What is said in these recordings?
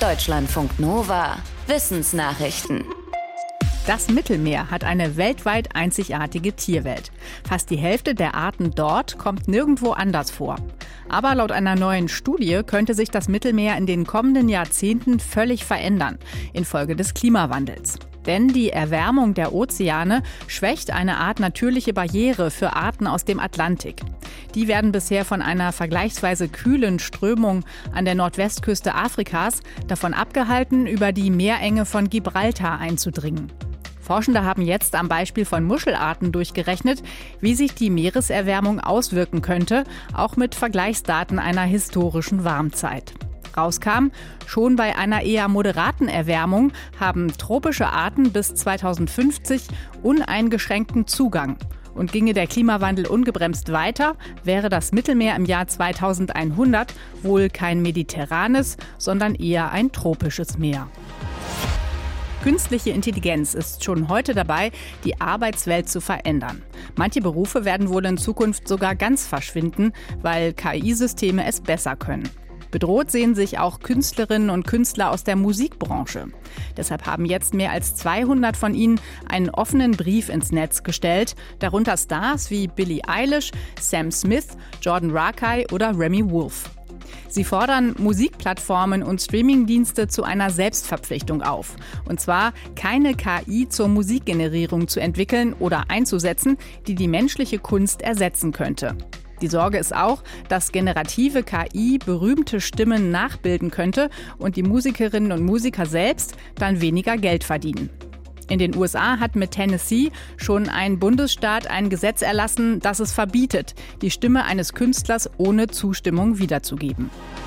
Deutschlandfunk Nova. Wissensnachrichten. Das Mittelmeer hat eine weltweit einzigartige Tierwelt. Fast die Hälfte der Arten dort kommt nirgendwo anders vor. Aber laut einer neuen Studie könnte sich das Mittelmeer in den kommenden Jahrzehnten völlig verändern, infolge des Klimawandels. Denn die Erwärmung der Ozeane schwächt eine Art natürliche Barriere für Arten aus dem Atlantik. Die werden bisher von einer vergleichsweise kühlen Strömung an der Nordwestküste Afrikas davon abgehalten, über die Meerenge von Gibraltar einzudringen. Forschende haben jetzt am Beispiel von Muschelarten durchgerechnet, wie sich die Meereserwärmung auswirken könnte, auch mit Vergleichsdaten einer historischen Warmzeit. Rauskam, schon bei einer eher moderaten Erwärmung haben tropische Arten bis 2050 uneingeschränkten Zugang. Und ginge der Klimawandel ungebremst weiter, wäre das Mittelmeer im Jahr 2100 wohl kein mediterranes, sondern eher ein tropisches Meer. Künstliche Intelligenz ist schon heute dabei, die Arbeitswelt zu verändern. Manche Berufe werden wohl in Zukunft sogar ganz verschwinden, weil KI-Systeme es besser können. Bedroht sehen sich auch Künstlerinnen und Künstler aus der Musikbranche. Deshalb haben jetzt mehr als 200 von ihnen einen offenen Brief ins Netz gestellt, darunter Stars wie Billie Eilish, Sam Smith, Jordan Rakei oder Remy Wolf. Sie fordern Musikplattformen und Streamingdienste zu einer Selbstverpflichtung auf. Und zwar keine KI zur Musikgenerierung zu entwickeln oder einzusetzen, die die menschliche Kunst ersetzen könnte. Die Sorge ist auch, dass generative KI berühmte Stimmen nachbilden könnte und die Musikerinnen und Musiker selbst dann weniger Geld verdienen. In den USA hat mit Tennessee schon ein Bundesstaat ein Gesetz erlassen, das es verbietet, die Stimme eines Künstlers ohne Zustimmung wiederzugeben.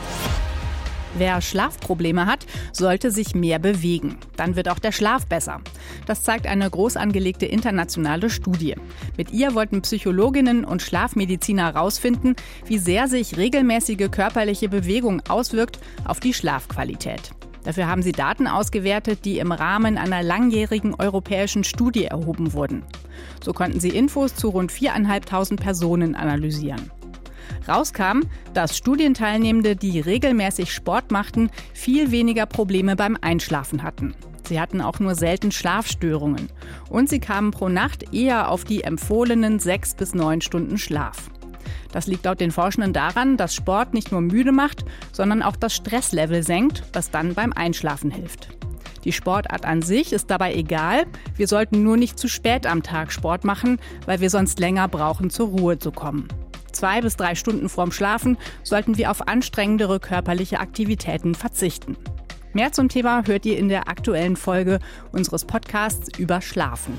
Wer Schlafprobleme hat, sollte sich mehr bewegen. Dann wird auch der Schlaf besser. Das zeigt eine groß angelegte internationale Studie. Mit ihr wollten Psychologinnen und Schlafmediziner herausfinden, wie sehr sich regelmäßige körperliche Bewegung auswirkt auf die Schlafqualität. Dafür haben sie Daten ausgewertet, die im Rahmen einer langjährigen europäischen Studie erhoben wurden. So konnten sie Infos zu rund 4.500 Personen analysieren. Rauskam, dass Studienteilnehmende, die regelmäßig Sport machten, viel weniger Probleme beim Einschlafen hatten. Sie hatten auch nur selten Schlafstörungen. Und sie kamen pro Nacht eher auf die empfohlenen 6 bis 9 Stunden Schlaf. Das liegt laut den Forschenden daran, dass Sport nicht nur müde macht, sondern auch das Stresslevel senkt, was dann beim Einschlafen hilft. Die Sportart an sich ist dabei egal. Wir sollten nur nicht zu spät am Tag Sport machen, weil wir sonst länger brauchen, zur Ruhe zu kommen. 2 bis 3 Stunden vorm Schlafen sollten wir auf anstrengendere körperliche Aktivitäten verzichten. Mehr zum Thema hört ihr in der aktuellen Folge unseres Podcasts über Schlafen.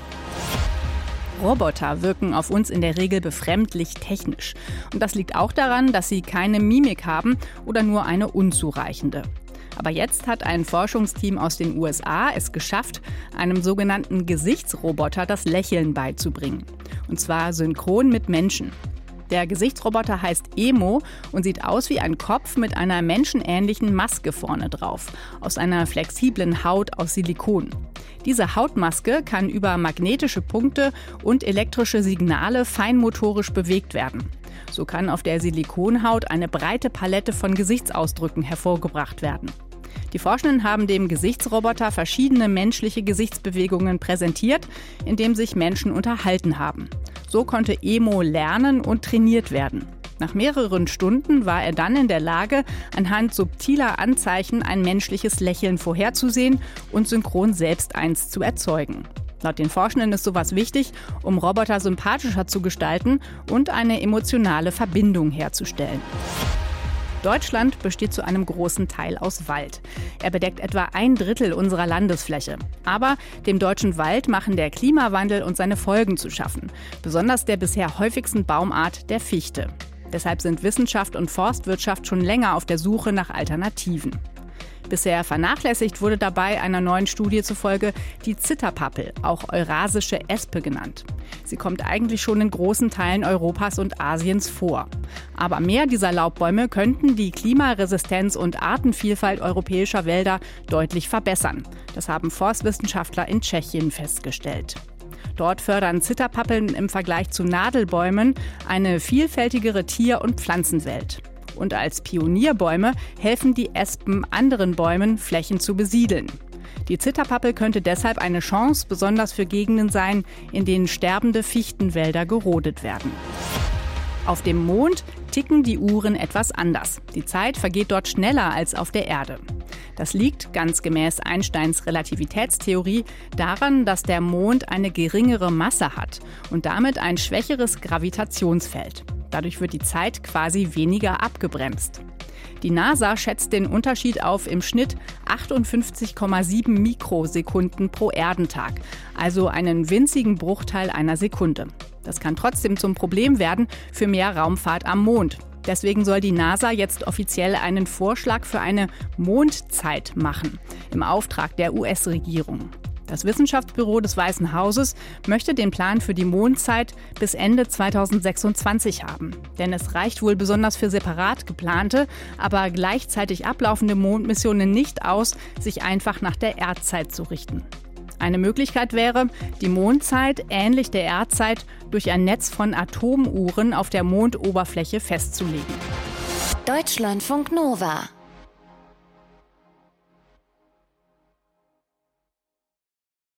Roboter wirken auf uns in der Regel befremdlich technisch. Und das liegt auch daran, dass sie keine Mimik haben oder nur eine unzureichende. Aber jetzt hat ein Forschungsteam aus den USA es geschafft, einem sogenannten Gesichtsroboter das Lächeln beizubringen. Und zwar synchron mit Menschen. Der Gesichtsroboter heißt Emo und sieht aus wie ein Kopf mit einer menschenähnlichen Maske vorne drauf, aus einer flexiblen Haut aus Silikon. Diese Hautmaske kann über magnetische Punkte und elektrische Signale feinmotorisch bewegt werden. So kann auf der Silikonhaut eine breite Palette von Gesichtsausdrücken hervorgebracht werden. Die Forschenden haben dem Gesichtsroboter verschiedene menschliche Gesichtsbewegungen präsentiert, indem sich Menschen unterhalten haben. So konnte Emo lernen und trainiert werden. Nach mehreren Stunden war er dann in der Lage, anhand subtiler Anzeichen ein menschliches Lächeln vorherzusehen und synchron selbst eins zu erzeugen. Laut den Forschenden ist sowas wichtig, um Roboter sympathischer zu gestalten und eine emotionale Verbindung herzustellen. Deutschland besteht zu einem großen Teil aus Wald. Er bedeckt etwa 1/3 unserer Landesfläche. Aber dem deutschen Wald machen der Klimawandel und seine Folgen zu schaffen. Besonders der bisher häufigsten Baumart, der Fichte. Deshalb sind Wissenschaft und Forstwirtschaft schon länger auf der Suche nach Alternativen. Bisher vernachlässigt wurde dabei einer neuen Studie zufolge die Zitterpappel, auch eurasische Espe genannt. Sie kommt eigentlich schon in großen Teilen Europas und Asiens vor. Aber mehr dieser Laubbäume könnten die Klimaresistenz und Artenvielfalt europäischer Wälder deutlich verbessern. Das haben Forstwissenschaftler in Tschechien festgestellt. Dort fördern Zitterpappeln im Vergleich zu Nadelbäumen eine vielfältigere Tier- und Pflanzenwelt. Und als Pionierbäume helfen die Espen anderen Bäumen, Flächen zu besiedeln. Die Zitterpappel könnte deshalb eine Chance, besonders für Gegenden sein, in denen sterbende Fichtenwälder gerodet werden. Auf dem Mond ticken die Uhren etwas anders. Die Zeit vergeht dort schneller als auf der Erde. Das liegt, ganz gemäß Einsteins Relativitätstheorie, daran, dass der Mond eine geringere Masse hat und damit ein schwächeres Gravitationsfeld. Dadurch wird die Zeit quasi weniger abgebremst. Die NASA schätzt den Unterschied auf im Schnitt 58,7 Mikrosekunden pro Erdentag, also einen winzigen Bruchteil einer Sekunde. Das kann trotzdem zum Problem werden für mehr Raumfahrt am Mond. Deswegen soll die NASA jetzt offiziell einen Vorschlag für eine Mondzeit machen, im Auftrag der US-Regierung. Das Wissenschaftsbüro des Weißen Hauses möchte den Plan für die Mondzeit bis Ende 2026 haben. Denn es reicht wohl besonders für separat geplante, aber gleichzeitig ablaufende Mondmissionen nicht aus, sich einfach nach der Erdzeit zu richten. Eine Möglichkeit wäre, die Mondzeit, ähnlich der Erdzeit, durch ein Netz von Atomuhren auf der Mondoberfläche festzulegen. Deutschlandfunk Nova